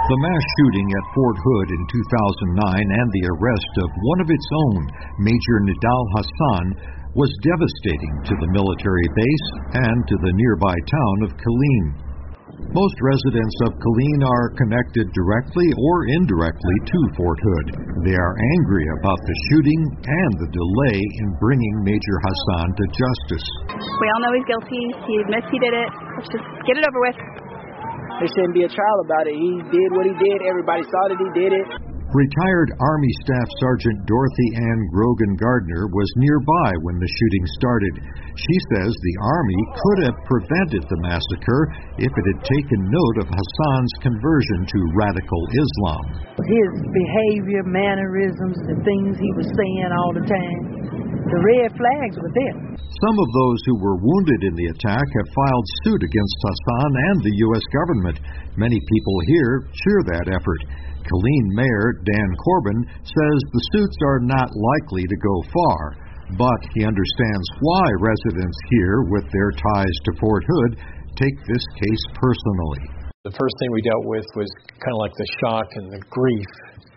The mass shooting at Fort Hood in 2009 and the arrest of one of its own, Major Nidal Hasan, was devastating to the military base and to the nearby town of Killeen. Most residents of Killeen are connected directly or indirectly to Fort Hood. They are angry about the shooting and the delay in bringing Major Hasan to justice. We all know he's guilty. He admits he did it. Let's just get it over with. There shouldn't be a trial about it. He did what he did. Everybody saw that he did it. Retired Army Staff Sergeant Dorothy Ann Grogan Gardner was nearby when the shooting started. She says the Army could have prevented the massacre if it had taken note of Hasan's conversion to radical Islam. His behavior, mannerisms, the things he was saying all the time, the red flags were there. Some of those who were wounded in the attack have filed suit against Hasan and the U.S. government. Many people here cheer that effort. Killeen Mayor Dan Corbin says the suits are not likely to go far, but he understands why residents here with their ties to Fort Hood take this case personally. The first thing we dealt with was kind of like the shock and the grief.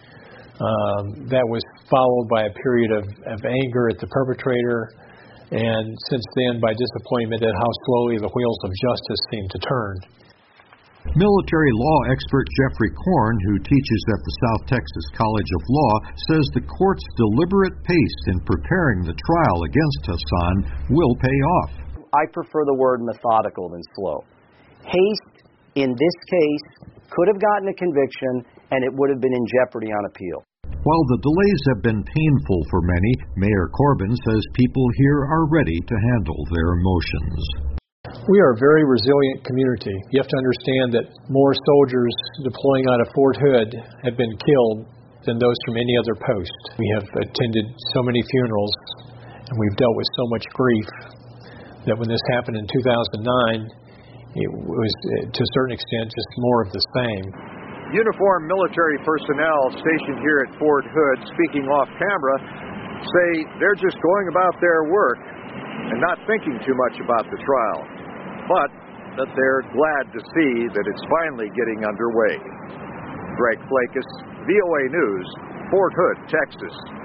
That was followed by a period of anger at the perpetrator, and since then by disappointment at how slowly the wheels of justice seem to turn. Military law expert Jeffrey Korn, who teaches at the South Texas College of Law, says the court's deliberate pace in preparing the trial against Hasan will pay off. I prefer the word methodical than slow. Haste, in this case, could have gotten a conviction, and it would have been in jeopardy on appeal. While the delays have been painful for many, Mayor Corbin says people here are ready to handle their emotions. We are a very resilient community. You have to understand that more soldiers deploying out of Fort Hood have been killed than those from any other post. We have attended so many funerals, and we've dealt with so much grief that when this happened in 2009, it was, to a certain extent, just more of the same. Uniformed military personnel stationed here at Fort Hood, speaking off camera, say they're just going about their work and not thinking too much about the trial, but that they're glad to see that it's finally getting underway. Greg Flakus, VOA News, Fort Hood, Texas.